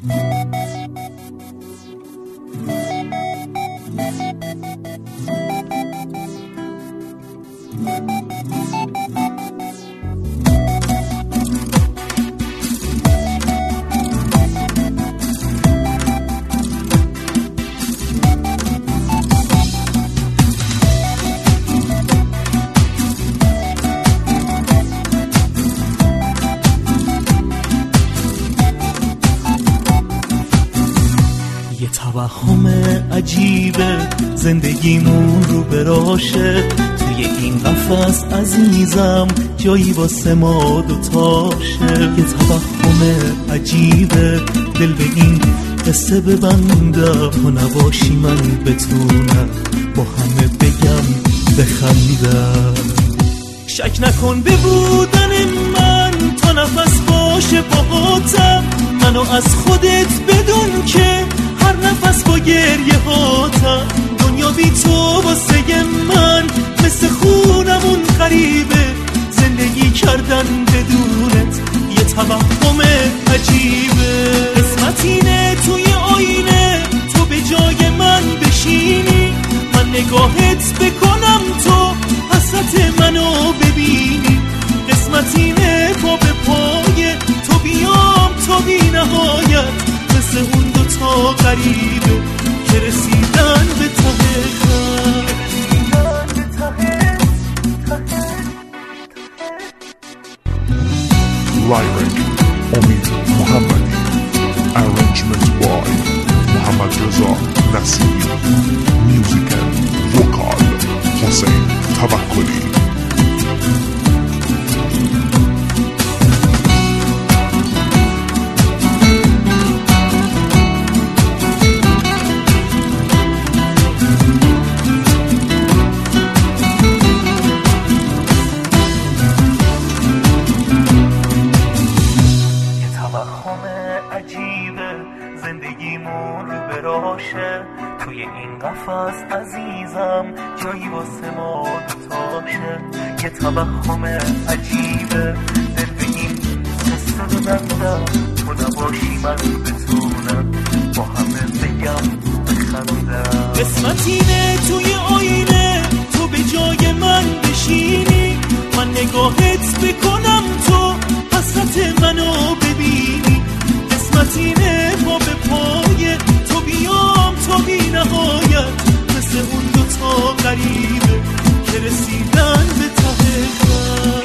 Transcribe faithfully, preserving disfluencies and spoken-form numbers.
توهم عجیبه زندگیمون رو براشه، توی این قفس عزیزم جایی واسه ما دوتاشه. یه توهم عجیبه دل به این قصه ببندم و نباشی من بتونم با همه بگم بخندم. شک نکن به بودن من تا نفس باشه باهاتم، منو از خودت بدون که هر نفس با گریه هاتم. دنیا بی تو واسه من مثل خونمون غریبه، زندگی کردن بدونت یه توهم عجیبه. قسمت اینه توی آینه تو به جای من بشینی، من نگاهت بکنم تو حسرت منو ببینی. قسمت اینه پا به پای تو بیام تا بی نهایت، مثل اون دوتا غریبه که رسیدن به ته خط. Lyric امید محمدی، arrangement by محمد رضا نصیری، music and vocal حسین توکلی. زندگیمون رو براشه، توی این قفس عزیزم جایی واسه ما دوتاشه. یه توهم عجیبه دل به این قصه ببندم تو نباشی من بتونم با همه بگم بخندم. قسمت اینه توی آینه تو به جای من بشینی، من نگاهت بکنم تو حسرت منو ببینی. قسمت اینه ما به پای تو بیام تا بی نهایت، مثل اون دوتا غریبه که رسیدن به ته خط.